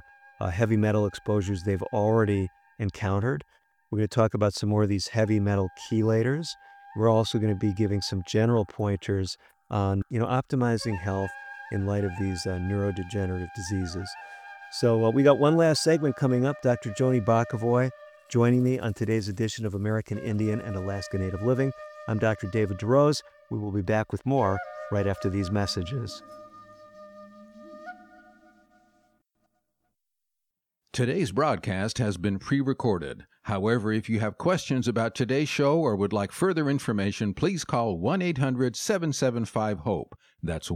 heavy metal exposures they've already encountered. We're going to talk about some more of these heavy metal chelators. We're also going to be giving some general pointers on, optimizing health in light of these neurodegenerative diseases. So we got one last segment coming up. Dr. Joni Bokovoy joining me on today's edition of American Indian and Alaska Native Living. I'm Dr. David DeRose. We will be back with more right after these messages. Today's broadcast has been pre-recorded. However, if you have questions about today's show or would like further information, please call 1-800-775-HOPE. That's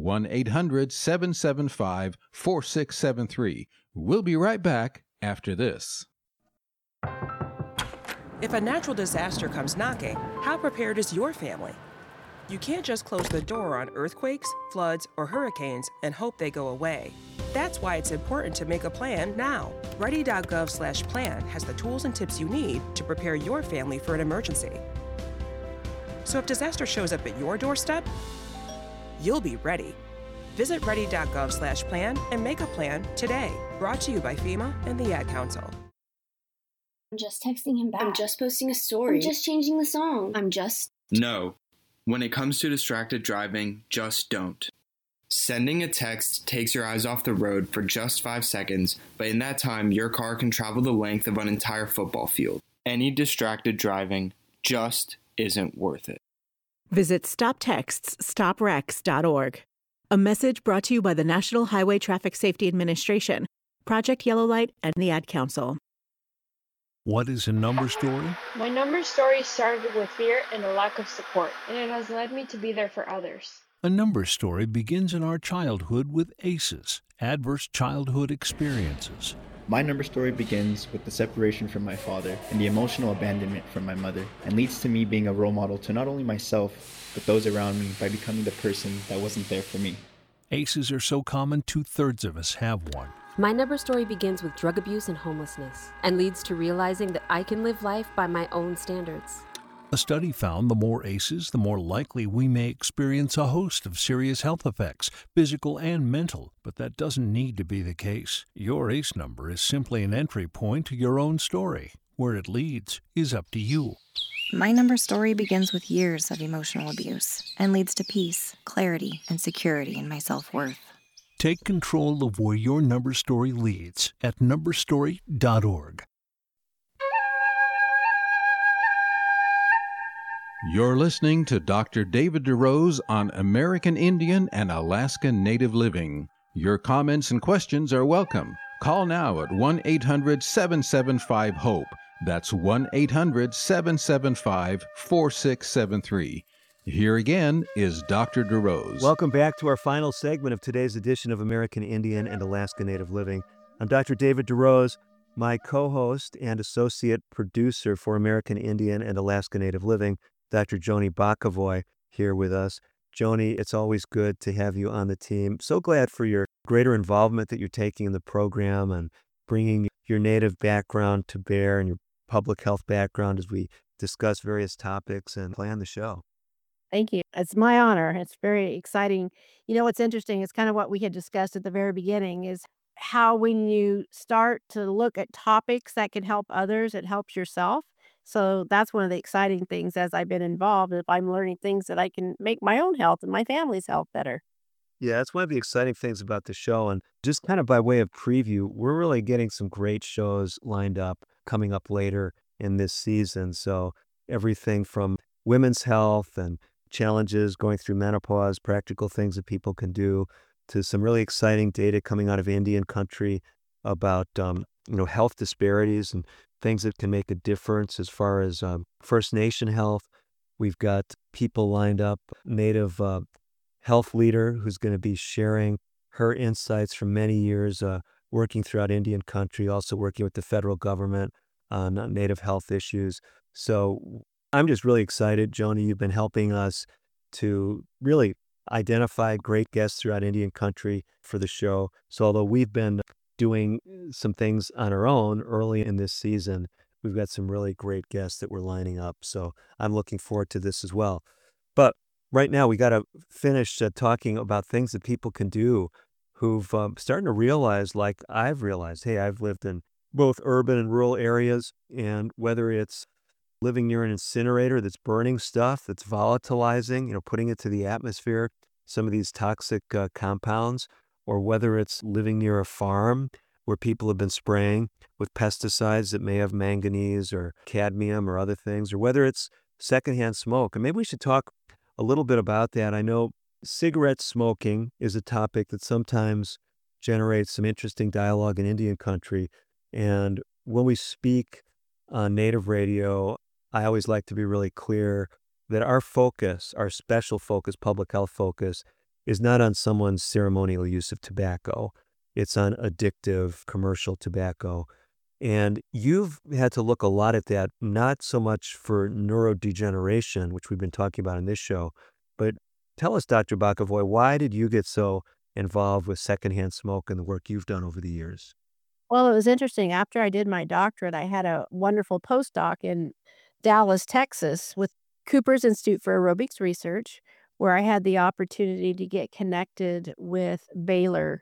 1-800-775-4673. We'll be right back after this. If a natural disaster comes knocking, how prepared is your family? You can't just close the door on earthquakes, floods, or hurricanes and hope they go away. That's why it's important to make a plan now. Ready.gov/plan has the tools and tips you need to prepare your family for an emergency. So if disaster shows up at your doorstep, you'll be ready. Visit ready.gov/plan and make a plan today. Brought to you by FEMA and the Ad Council. I'm just texting him back. I'm just posting a story. I'm just changing the song. No. When it comes to distracted driving, just don't. Sending a text takes your eyes off the road for just 5 seconds, but in that time, your car can travel the length of an entire football field. Any distracted driving just isn't worth it. Visit StopTextsStopWrecks.org. A message brought to you by the National Highway Traffic Safety Administration, Project Yellow Light, and the Ad Council. What is a number story? My number story started with fear and a lack of support, and it has led me to be there for others. A number story begins in our childhood with ACEs, adverse childhood experiences. My number story begins with the separation from my father and the emotional abandonment from my mother, and leads to me being a role model to not only myself, but those around me by becoming the person that wasn't there for me. ACEs are so common, 2/3 of us have one. My number story begins with drug abuse and homelessness, and leads to realizing that I can live life by my own standards. A study found the more ACEs, the more likely we may experience a host of serious health effects, physical and mental, but that doesn't need to be the case. Your ACE number is simply an entry point to your own story. Where it leads is up to you. My number story begins with years of emotional abuse and leads to peace, clarity, and security in my self-worth. Take control of where your number story leads at numberstory.org. You're listening to Dr. David DeRose on American Indian and Alaska Native Living. Your comments and questions are welcome. Call now at 1-800-775-HOPE. That's 1-800-775-4673. Here again is Dr. DeRose. Welcome back to our final segment of today's edition of American Indian and Alaska Native Living. I'm Dr. David DeRose, my co-host and associate producer for American Indian and Alaska Native Living, Dr. Joni Bokovoy, here with us. Joni, it's always good to have you on the team. So glad for your greater involvement that you're taking in the program and bringing your Native background to bear and your public health background as we discuss various topics and plan the show. Thank you. It's my honor. It's very exciting. What's interesting is kind of what we had discussed at the very beginning is how when you start to look at topics that can help others, it helps yourself. So that's one of the exciting things as I've been involved, if I'm learning things that I can make my own health and my family's health better. Yeah, that's one of the exciting things about the show. And just kind of by way of preview, we're really getting some great shows lined up coming up later in this season. So everything from women's health and challenges going through menopause, practical things that people can do, to some really exciting data coming out of Indian country about health disparities and things that can make a difference as far as First Nation health. We've got people lined up, Native health leader who's going to be sharing her insights from many years working throughout Indian country, also working with the federal government on Native health issues. So I'm just really excited. Joni, you've been helping us to really identify great guests throughout Indian country for the show. So although we've been doing some things on our own early in this season, we've got some really great guests that we're lining up. So I'm looking forward to this as well. But right now we got to finish talking about things that people can do who've starting to realize, like I've realized, hey, I've lived in both urban and rural areas, and whether it's living near an incinerator that's burning stuff, that's volatilizing, putting it to the atmosphere, some of these toxic compounds, or whether it's living near a farm where people have been spraying with pesticides that may have manganese or cadmium or other things, or whether it's secondhand smoke. And maybe we should talk a little bit about that. I know cigarette smoking is a topic that sometimes generates some interesting dialogue in Indian country. And when we speak on native radio, I always like to be really clear that our focus, our special focus, public health focus, is not on someone's ceremonial use of tobacco. It's on addictive commercial tobacco. And you've had to look a lot at that, not so much for neurodegeneration, which we've been talking about in this show, but tell us, Dr. Bakavoy, why did you get so involved with secondhand smoke and the work you've done over the years? Well, it was interesting. After I did my doctorate, I had a wonderful postdoc in Dallas, Texas, with Cooper's Institute for Aerobics Research, where I had the opportunity to get connected with Baylor.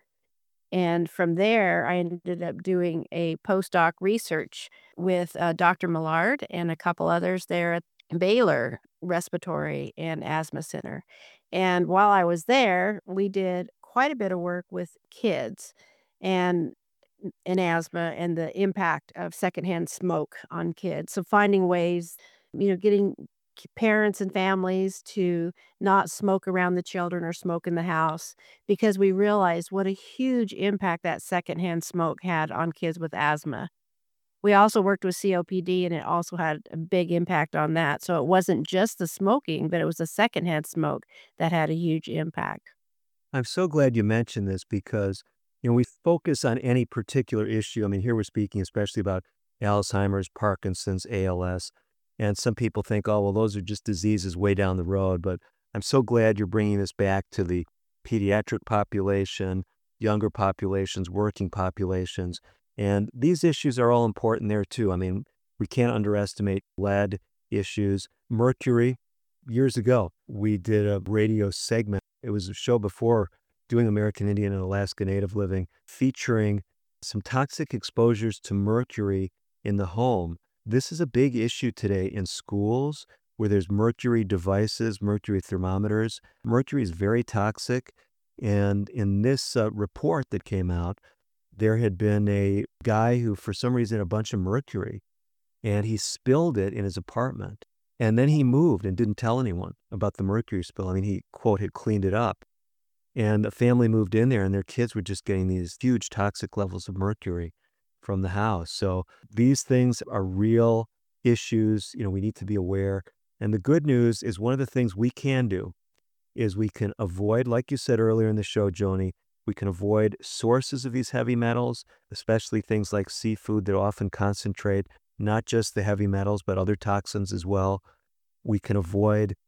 And from there, I ended up doing a postdoc research with Dr. Millard and a couple others there at Baylor Respiratory and Asthma Center. And while I was there, we did quite a bit of work with kids and in asthma and the impact of secondhand smoke on kids. So finding ways, getting parents and families to not smoke around the children or smoke in the house, because we realized what a huge impact that secondhand smoke had on kids with asthma. We also worked with COPD, and it also had a big impact on that. So it wasn't just the smoking, but it was the secondhand smoke that had a huge impact. I'm so glad you mentioned this because, we focus on any particular issue. I mean, here we're speaking especially about Alzheimer's, Parkinson's, ALS. And some people think, oh, well, those are just diseases way down the road. But I'm so glad you're bringing this back to the pediatric population, younger populations, working populations. And these issues are all important there, too. I mean, we can't underestimate lead issues. Mercury, years ago, we did a radio segment. It was a show before doing American Indian and Alaska Native Living, featuring some toxic exposures to mercury in the home. This is a big issue today in schools where there's mercury devices, mercury thermometers. Mercury is very toxic. And in this report that came out, there had been a guy who, for some reason, had a bunch of mercury, and he spilled it in his apartment. And then he moved and didn't tell anyone about the mercury spill. I mean, he, quote, had cleaned it up. And a family moved in there, and their kids were just getting these huge toxic levels of mercury from the house. So these things are real issues. We need to be aware. And the good news is one of the things we can do is we can avoid, like you said earlier in the show, Joni, we can avoid sources of these heavy metals, especially things like seafood that often concentrate not just the heavy metals, but other toxins as well. We can avoid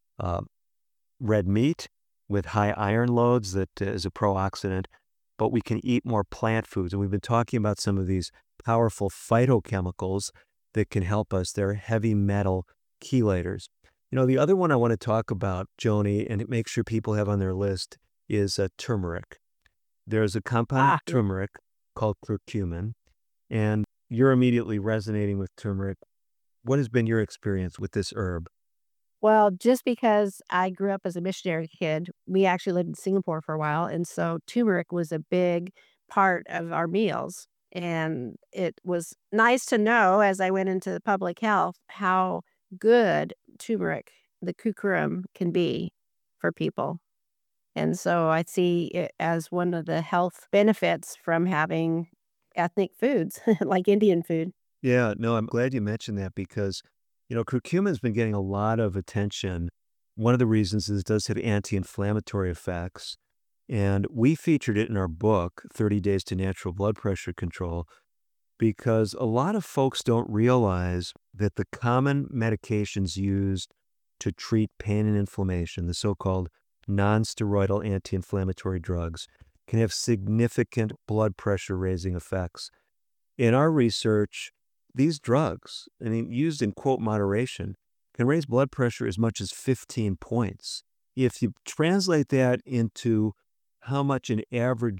red meat with high iron loads that is a pro-oxidant, but we can eat more plant foods. And we've been talking about some of these powerful phytochemicals that can help us. They're heavy metal chelators. The other one I want to talk about, Joni, and make sure people have on their list is turmeric. There's a compound turmeric called curcumin, and you're immediately resonating with turmeric. What has been your experience with this herb? Well, just because I grew up as a missionary kid, we actually lived in Singapore for a while. And so turmeric was a big part of our meals. And it was nice to know as I went into public health how good turmeric, the curcumin, can be for people. And so I see it as one of the health benefits from having ethnic foods like Indian food. Yeah, no, I'm glad you mentioned that because curcumin's been getting a lot of attention. One of the reasons is it does have anti-inflammatory effects. And we featured it in our book, 30 Days to Natural Blood Pressure Control, because a lot of folks don't realize that the common medications used to treat pain and inflammation, the so-called non-steroidal anti-inflammatory drugs, can have significant blood pressure raising effects. In our research, these drugs, used in quote moderation, can raise blood pressure as much as 15 points. If you translate that into how much an average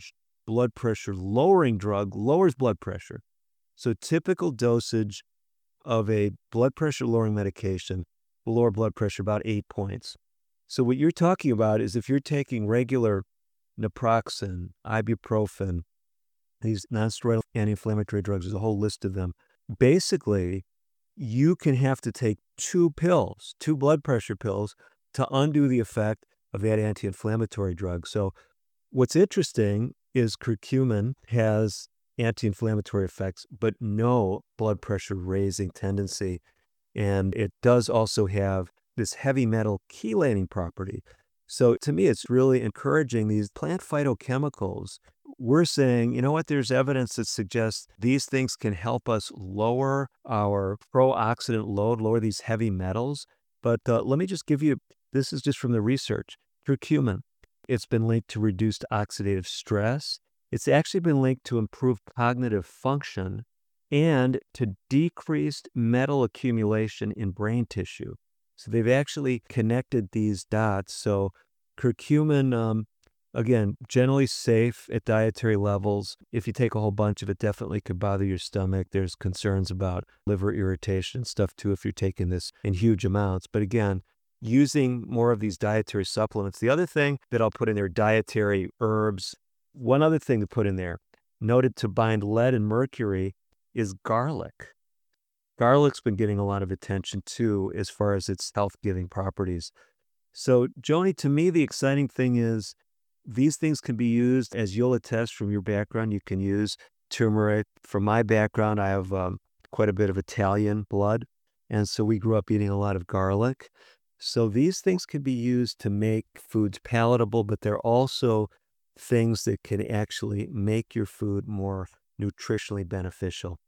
blood pressure lowering drug lowers blood pressure. So typical dosage of a blood pressure lowering medication will lower blood pressure about 8 points. So what you're talking about is if you're taking regular naproxen, ibuprofen, these nonsteroidal anti-inflammatory drugs, there's a whole list of them. Basically, you can have to take 2 pills, 2 blood pressure pills, to undo the effect of that anti-inflammatory drug. So what's interesting is curcumin has anti-inflammatory effects, but no blood pressure raising tendency. And it does also have this heavy metal chelating property. So to me, it's really encouraging these plant phytochemicals. We're saying, you know what, there's evidence that suggests these things can help us lower our pro-oxidant load, lower these heavy metals. But let me just give you, this is just from the research, curcumin. It's been linked to reduced oxidative stress. It's actually been linked to improved cognitive function and to decreased metal accumulation in brain tissue. So they've actually connected these dots. So curcumin, again, generally safe at dietary levels. If you take a whole bunch of it, definitely could bother your stomach. There's concerns about liver irritation and stuff too if you're taking this in huge amounts. But again, using more of these dietary supplements. The other thing that I'll put in there, dietary herbs. One other thing to put in there, noted to bind lead and mercury, is garlic. Garlic's been getting a lot of attention too as far as its health-giving properties. So, Joni, to me, the exciting thing is these things can be used, as you'll attest from your background. You can use turmeric. From my background, I have quite a bit of Italian blood, and so we grew up eating a lot of garlic. So these things can be used to make foods palatable, but they're also things that can actually make your food more nutritionally beneficial.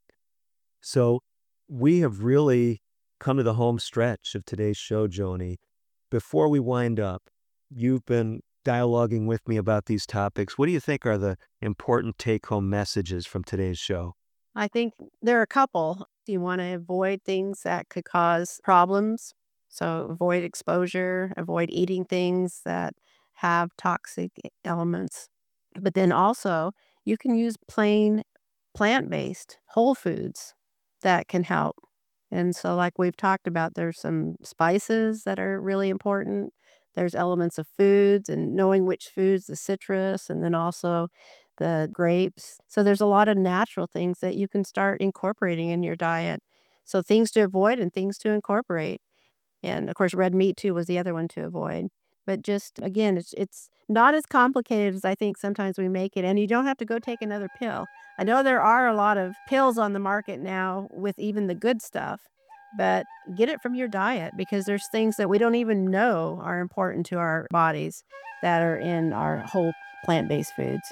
So we have really come to the home stretch of today's show, Joni. Before we wind up, you've been dialoguing with me about these topics. What do you think are the important take-home messages from today's show? I think there are a couple. You want to avoid things that could cause problems. So avoid exposure, avoid eating things that have toxic elements. But then also, you can use plain plant-based whole foods that can help. And so like we've talked about, there's some spices that are really important. There's elements of foods and knowing which foods, the citrus, and then also the grapes. So there's a lot of natural things that you can start incorporating in your diet. So things to avoid and things to incorporate. And of course, red meat too was the other one to avoid. But just, again, it's not as complicated as I think sometimes we make it. And you don't have to go take another pill. I know there are a lot of pills on the market now with even the good stuff, but get it from your diet because there's things that we don't even know are important to our bodies that are in our whole plant-based foods.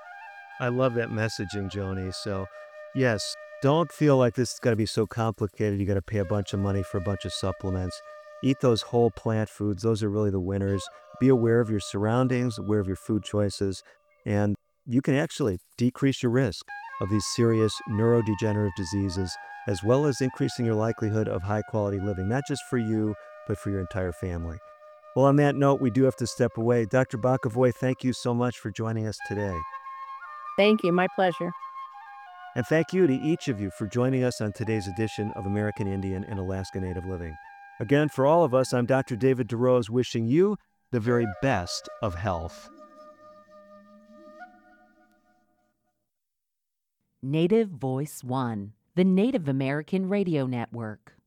I love that messaging, Joni. So, yes, don't feel like this is going to be so complicated. You got to pay a bunch of money for a bunch of supplements. Eat those whole plant foods. Those are really the winners. Be aware of your surroundings, aware of your food choices, and you can actually decrease your risk of these serious neurodegenerative diseases, as well as increasing your likelihood of high-quality living, not just for you, but for your entire family. Well, on that note, we do have to step away. Dr. Bokovoy, thank you so much for joining us today. Thank you. My pleasure. And thank you to each of you for joining us on today's edition of American Indian and Alaska Native Living. Again, for all of us, I'm Dr. David DeRose, wishing you the very best of health. Native Voice One, the Native American Radio Network.